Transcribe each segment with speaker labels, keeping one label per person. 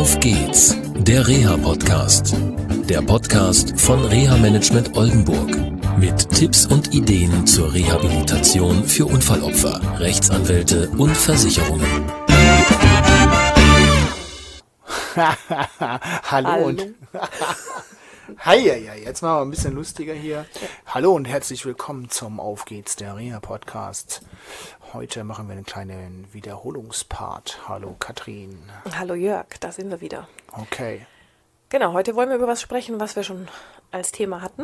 Speaker 1: Auf geht's, der Reha-Podcast. Der Podcast von Reha-Management Oldenburg. Mit Tipps und Ideen zur Rehabilitation für Unfallopfer, Rechtsanwälte und Versicherungen.
Speaker 2: Hallo und Hi, jetzt machen wir ein bisschen lustiger hier. Hallo und herzlich willkommen zum Auf geht's, der Reha-Podcast. Heute machen wir einen kleinen Wiederholungspart. Hallo Katrin.
Speaker 3: Hallo Jörg, da sind wir wieder.
Speaker 2: Okay.
Speaker 3: Genau, heute wollen wir über was sprechen, was wir schon als Thema hatten.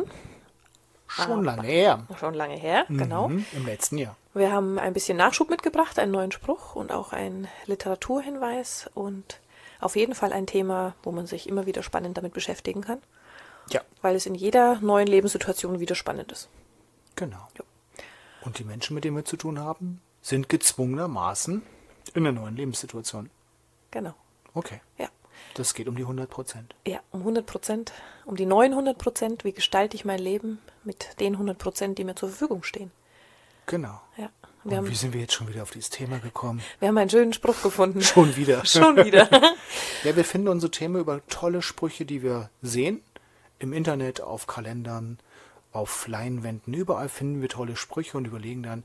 Speaker 2: Schon lange her.
Speaker 3: Schon lange her, genau.
Speaker 2: Im letzten Jahr.
Speaker 3: Wir haben ein bisschen Nachschub mitgebracht, einen neuen Spruch und auch einen Literaturhinweis und auf jeden Fall ein Thema, wo man sich immer wieder spannend damit beschäftigen kann.
Speaker 2: Ja.
Speaker 3: Weil es in jeder neuen Lebenssituation wieder spannend ist.
Speaker 2: Genau.
Speaker 3: Ja.
Speaker 2: Und die Menschen, mit denen wir zu tun haben, sind gezwungenermaßen in einer neuen Lebenssituation.
Speaker 3: Genau.
Speaker 2: Okay.
Speaker 3: Ja.
Speaker 2: Das geht um die 100%.
Speaker 3: Ja, um 100%, um die neuen 100%. Wie gestalte ich mein Leben mit den 100%, die mir zur Verfügung stehen?
Speaker 2: Genau.
Speaker 3: Ja.
Speaker 2: Und wie sind wir jetzt schon wieder auf dieses Thema gekommen?
Speaker 3: Wir haben einen schönen Spruch gefunden.
Speaker 2: Schon wieder.
Speaker 3: Schon wieder.
Speaker 2: Ja, wir finden unsere Themen über tolle Sprüche, die wir sehen. Im Internet, auf Kalendern, auf Leinwänden. Überall finden wir tolle Sprüche und überlegen dann,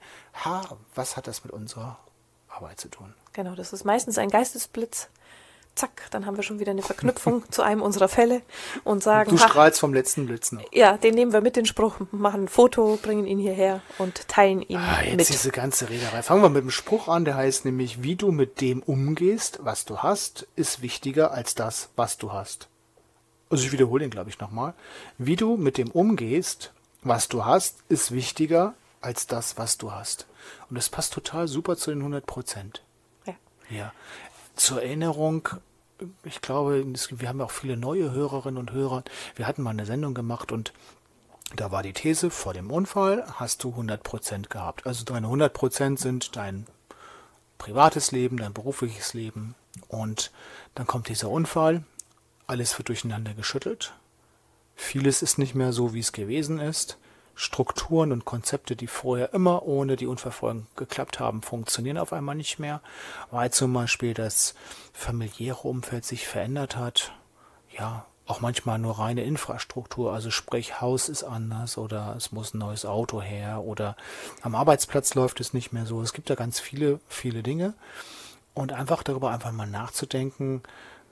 Speaker 2: was hat das mit unserer Arbeit zu tun?
Speaker 3: Genau, das ist meistens ein Geistesblitz. Zack, dann haben wir schon wieder eine Verknüpfung zu einem unserer Fälle und sagen,
Speaker 2: Du strahlst vom letzten Blitz noch.
Speaker 3: Ja, den nehmen wir mit, den Spruch, machen ein Foto, bringen ihn hierher und teilen ihn
Speaker 2: Jetzt
Speaker 3: mit.
Speaker 2: diese ganze Rederei. Fangen wir mit dem Spruch an, der heißt nämlich, wie du mit dem umgehst, was du hast, ist wichtiger als das, was du hast. Also ich wiederhole den, glaube ich, nochmal. Wie du mit dem umgehst, was du hast, ist wichtiger als das, was du hast. Und das passt total super zu den 100%.
Speaker 3: Ja.
Speaker 2: Ja. Zur Erinnerung, ich glaube, wir haben ja auch viele neue Hörerinnen und Hörer. Wir hatten mal eine Sendung gemacht und da war die These, vor dem Unfall hast du 100% gehabt. Also deine 100% sind dein privates Leben, dein berufliches Leben. Und dann kommt dieser Unfall, alles wird durcheinander geschüttelt. Vieles ist nicht mehr so, wie es gewesen ist. Strukturen und Konzepte, die vorher immer ohne die Unfallfolgen geklappt haben, funktionieren auf einmal nicht mehr, weil zum Beispiel das familiäre Umfeld sich verändert hat. Ja, auch manchmal nur reine Infrastruktur, also sprich Haus ist anders oder es muss ein neues Auto her oder am Arbeitsplatz läuft es nicht mehr so. Es gibt da ganz viele, viele Dinge und darüber mal nachzudenken,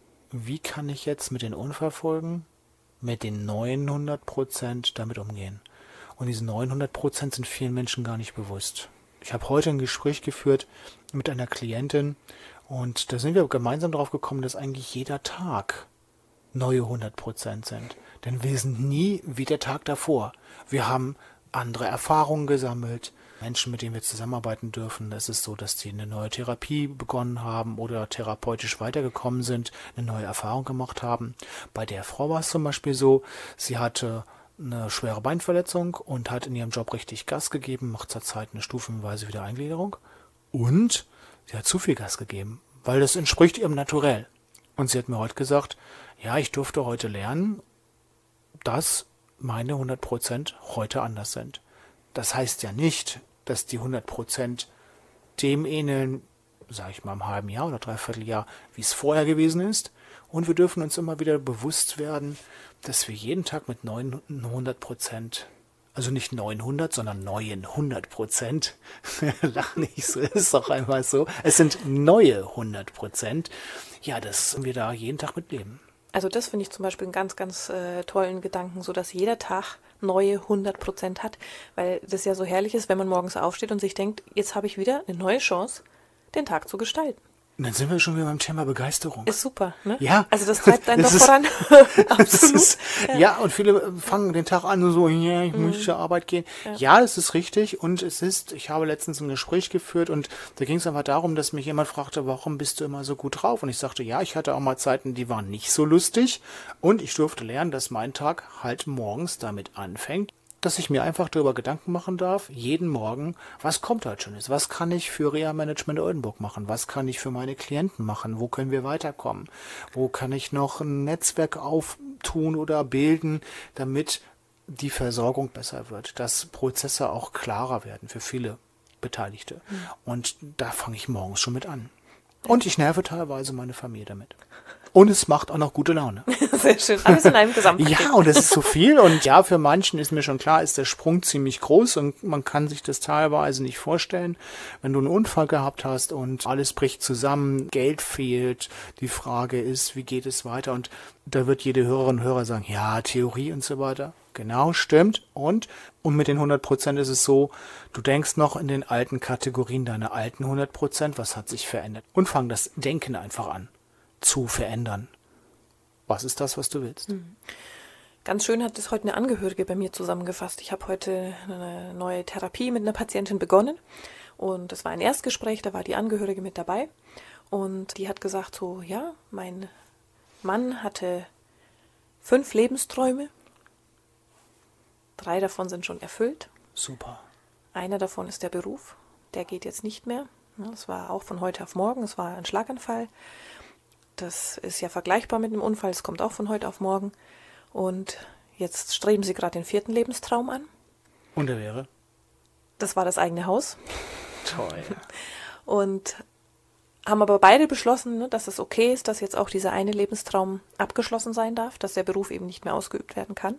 Speaker 2: wie kann ich jetzt mit den Unfallfolgen, mit den neuen 100% damit umgehen? Und diese 900% sind vielen Menschen gar nicht bewusst. Ich habe heute ein Gespräch geführt mit einer Klientin und da sind wir gemeinsam darauf gekommen, dass eigentlich jeder Tag neue 100% sind. Denn wir sind nie wie der Tag davor. Wir haben andere Erfahrungen gesammelt. Menschen, mit denen wir zusammenarbeiten dürfen, es ist so, dass die eine neue Therapie begonnen haben oder therapeutisch weitergekommen sind, eine neue Erfahrung gemacht haben. Bei der Frau war es zum Beispiel so, sie hatte eine schwere Beinverletzung und hat in ihrem Job richtig Gas gegeben, macht zurzeit eine stufenweise Wiedereingliederung und sie hat zu viel Gas gegeben, weil das entspricht ihrem Naturell. Und sie hat mir heute gesagt, ja, ich durfte heute lernen, dass meine 100% heute anders sind. Das heißt ja nicht, dass die 100% dem ähneln, sage ich mal, im halben Jahr oder Dreivierteljahr, wie es vorher gewesen ist. Und wir dürfen uns immer wieder bewusst werden, dass wir jeden Tag mit 900%, also nicht 900, sondern neuen 100%, lach nicht so, ist doch einmal so, es sind neue 100%, ja, dass wir da jeden Tag mitleben.
Speaker 3: Also das finde ich zum Beispiel einen ganz, ganz tollen Gedanken, so dass jeder Tag neue 100% hat, weil das ja so herrlich ist, wenn man morgens aufsteht und sich denkt, jetzt habe ich wieder eine neue Chance, den Tag zu gestalten.
Speaker 2: Und dann sind wir schon wieder beim Thema Begeisterung.
Speaker 3: Ist super, ne?
Speaker 2: Ja.
Speaker 3: Also das treibt einen doch voran. Absolut.
Speaker 2: Ja, und viele fangen den Tag an, nur so, ja, ich muss zur Arbeit gehen. Ja, das ist richtig. Und ich habe letztens ein Gespräch geführt und da ging es einfach darum, dass mich jemand fragte, warum bist du immer so gut drauf? Und ich sagte, ja, ich hatte auch mal Zeiten, die waren nicht so lustig. Und ich durfte lernen, dass mein Tag halt morgens damit anfängt, dass ich mir einfach darüber Gedanken machen darf, jeden Morgen, was kommt heute schon jetzt? Was kann ich für Reha-Management Oldenburg machen? Was kann ich für meine Klienten machen? Wo können wir weiterkommen? Wo kann ich noch ein Netzwerk auftun oder bilden, damit die Versorgung besser wird, dass Prozesse auch klarer werden für viele Beteiligte. Und da fange ich morgens schon mit an. Und ich nerve teilweise meine Familie damit. Und es macht auch noch gute Laune.
Speaker 3: Sehr schön. Alles in einem Gesamtpaket.
Speaker 2: Ja, und das ist so viel. Und ja, für manchen ist mir schon klar, ist der Sprung ziemlich groß und man kann sich das teilweise nicht vorstellen, wenn du einen Unfall gehabt hast und alles bricht zusammen, Geld fehlt. Die Frage ist, wie geht es weiter? Und da wird jede Hörerin und Hörer sagen, ja, Theorie und so weiter. Genau, stimmt. Und mit den 100% ist es so, du denkst noch in den alten Kategorien, deine alten 100%, was hat sich verändert? Und fang das Denken einfach an zu verändern. Was ist das, was du willst?
Speaker 3: Ganz schön hat es heute eine Angehörige bei mir zusammengefasst. Ich habe heute eine neue Therapie mit einer Patientin begonnen und es war ein Erstgespräch, da war die Angehörige mit dabei und die hat gesagt so, ja, mein Mann hatte 5 Lebensträume, 3 davon sind schon erfüllt.
Speaker 2: Super.
Speaker 3: Einer davon ist der Beruf, der geht jetzt nicht mehr. Das war auch von heute auf morgen, es war ein Schlaganfall. Das ist ja vergleichbar mit einem Unfall, es kommt auch von heute auf morgen. Und jetzt streben sie gerade den 4. Lebenstraum an.
Speaker 2: Und der wäre?
Speaker 3: Das war das eigene Haus.
Speaker 2: Toll.
Speaker 3: Und haben aber beide beschlossen, ne, dass es okay ist, dass jetzt auch dieser eine Lebenstraum abgeschlossen sein darf, dass der Beruf eben nicht mehr ausgeübt werden kann.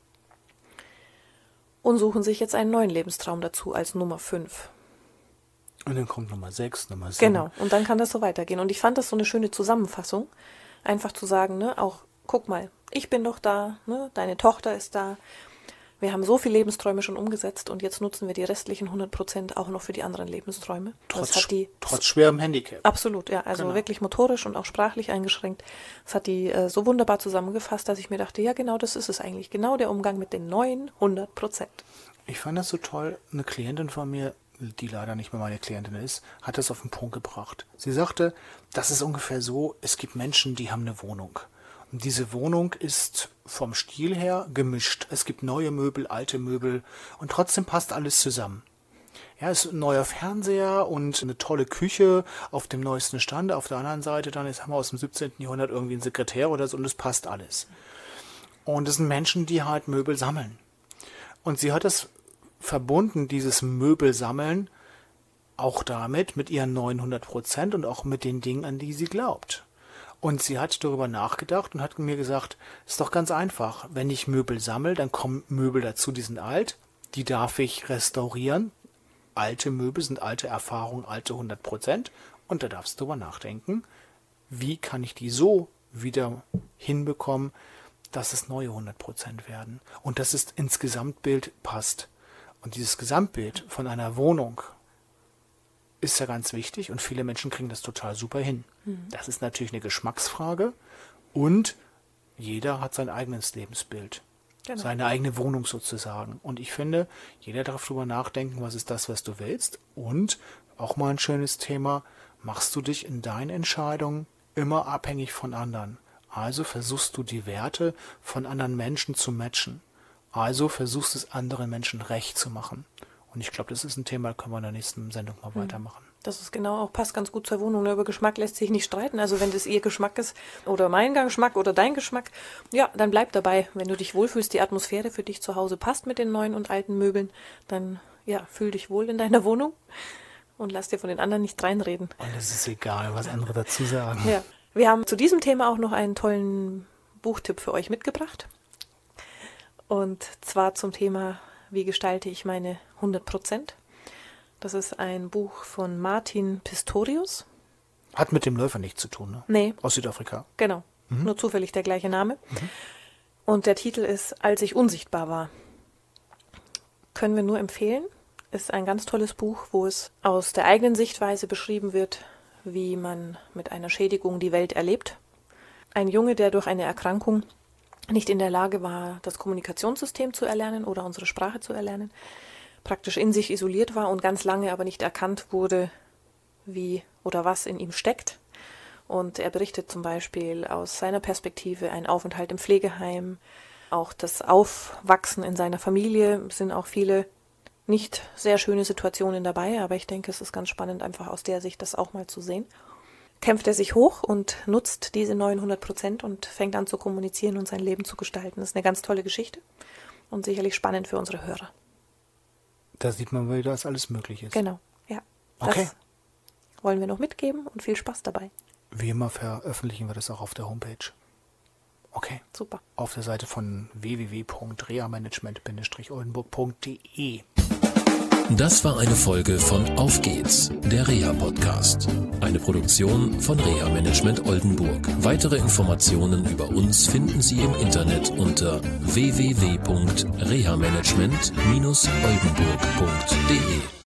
Speaker 3: Und suchen sich jetzt einen neuen Lebenstraum dazu als Nummer 5.
Speaker 2: Und dann kommt Nummer 6, Nummer 7.
Speaker 3: Genau, und dann kann das so weitergehen. Und ich fand das so eine schöne Zusammenfassung, einfach zu sagen, ne, auch, guck mal, ich bin doch da, ne, deine Tochter ist da. Wir haben so viele Lebensträume schon umgesetzt und jetzt nutzen wir die restlichen 100% auch noch für die anderen Lebensträume.
Speaker 2: Trotz schwerem Handicap.
Speaker 3: Absolut, ja, also
Speaker 2: Genau.
Speaker 3: Wirklich motorisch und auch sprachlich eingeschränkt. Das hat die so wunderbar zusammengefasst, dass ich mir dachte, ja genau, das ist es eigentlich, genau der Umgang mit den neuen 100%.
Speaker 2: Ich fand das so toll. Eine Klientin von mir, die leider nicht mehr meine Klientin ist, hat das auf den Punkt gebracht. Sie sagte, das ist ungefähr so, es gibt Menschen, die haben eine Wohnung. Und diese Wohnung ist vom Stil her gemischt. Es gibt neue Möbel, alte Möbel und trotzdem passt alles zusammen. Ja, es ist ein neuer Fernseher und eine tolle Küche auf dem neuesten Stand. Auf der anderen Seite dann haben wir aus dem 17. Jahrhundert irgendwie einen Sekretär oder so und es passt alles. Und es sind Menschen, die halt Möbel sammeln. Und sie hat das verbunden, dieses Möbelsammeln, auch damit, mit ihren 900% und auch mit den Dingen, an die sie glaubt. Und sie hat darüber nachgedacht und hat mir gesagt, ist doch ganz einfach, wenn ich Möbel sammle, dann kommen Möbel dazu, die sind alt, die darf ich restaurieren. Alte Möbel sind alte Erfahrungen, alte 100%. Und da darfst du drüber nachdenken, wie kann ich die so wieder hinbekommen, dass es neue 100% werden. Und dass es ins Gesamtbild passt. Und dieses Gesamtbild von einer Wohnung ist ja ganz wichtig und viele Menschen kriegen das total super hin. Das ist natürlich eine Geschmacksfrage und jeder hat sein eigenes Lebensbild.
Speaker 3: Genau.
Speaker 2: Seine eigene Wohnung sozusagen. Und ich finde, jeder darf darüber nachdenken, was ist das, was du willst. Und auch mal ein schönes Thema, machst du dich in deinen Entscheidungen immer abhängig von anderen. Also versuchst du die Werte von anderen Menschen zu matchen. Also versuchst es anderen Menschen recht zu machen. Und ich glaube, das ist ein Thema, da können wir in der nächsten Sendung mal weitermachen.
Speaker 3: Das ist genau auch, passt ganz gut zur Wohnung. Über Geschmack lässt sich nicht streiten. Also wenn das ihr Geschmack ist oder mein Geschmack oder dein Geschmack, ja, dann bleib dabei. Wenn du dich wohlfühlst, die Atmosphäre für dich zu Hause passt mit den neuen und alten Möbeln, dann ja, fühl dich wohl in deiner Wohnung und lass dir von den anderen nicht reinreden.
Speaker 2: Und es ist egal, was andere dazu sagen.
Speaker 3: Ja. Wir haben zu diesem Thema auch noch einen tollen Buchtipp für euch mitgebracht. Und zwar zum Thema, wie gestalte ich meine 100%. Das ist ein Buch von Martin Pistorius.
Speaker 2: Hat mit dem Läufer nichts zu tun, ne?
Speaker 3: Nee.
Speaker 2: Aus Südafrika.
Speaker 3: Genau, nur zufällig der gleiche Name. Und der Titel ist Als ich unsichtbar war. Können wir nur empfehlen. Ist ein ganz tolles Buch, wo es aus der eigenen Sichtweise beschrieben wird, wie man mit einer Schädigung die Welt erlebt. Ein Junge, der durch eine Erkrankung nicht in der Lage war, das Kommunikationssystem zu erlernen oder unsere Sprache zu erlernen, praktisch in sich isoliert war und ganz lange aber nicht erkannt wurde, wie oder was in ihm steckt. Und er berichtet zum Beispiel aus seiner Perspektive einen Aufenthalt im Pflegeheim, auch das Aufwachsen in seiner Familie, sind auch viele nicht sehr schöne Situationen dabei, aber ich denke, es ist ganz spannend, einfach aus der Sicht das auch mal zu sehen. Kämpft er sich hoch und nutzt diese 900% und fängt an zu kommunizieren und sein Leben zu gestalten. Das ist eine ganz tolle Geschichte und sicherlich spannend für unsere Hörer.
Speaker 2: Da sieht man wieder, dass alles möglich ist.
Speaker 3: Genau, ja.
Speaker 2: Okay.
Speaker 3: Das wollen wir noch mitgeben und viel Spaß dabei.
Speaker 2: Wie immer veröffentlichen wir das auch auf der Homepage. Okay.
Speaker 3: Super.
Speaker 2: Auf der Seite von www.rehamanagement-oldenburg.de.
Speaker 1: Das war eine Folge von Auf geht's, der Reha-Podcast. Eine Produktion von Reha Management Oldenburg. Weitere Informationen über uns finden Sie im Internet unter www.rehamanagement-oldenburg.de.